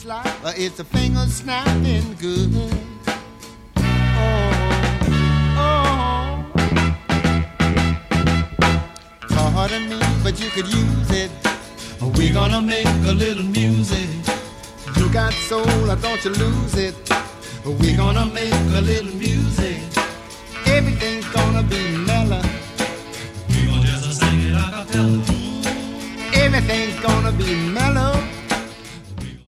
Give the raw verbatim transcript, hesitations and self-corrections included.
Uh, it's a finger snapping good. Oh, oh. Pardon me, but you could use it. We're gonna make a little music. You got soul, don't you lose it. We're gonna make a little music. Everything's gonna be